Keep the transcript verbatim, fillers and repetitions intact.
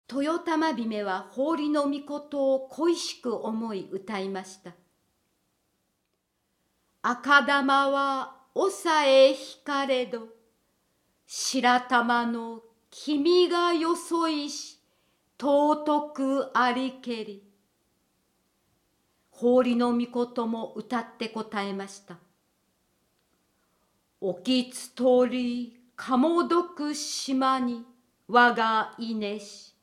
豊玉姫は法の御事を恋しく思い歌いました。赤玉は長へ引かれど、白玉の君がよそいし、尊くありけり。法の御事も歌って答えました。おきつとりかもどく島に我がいねし、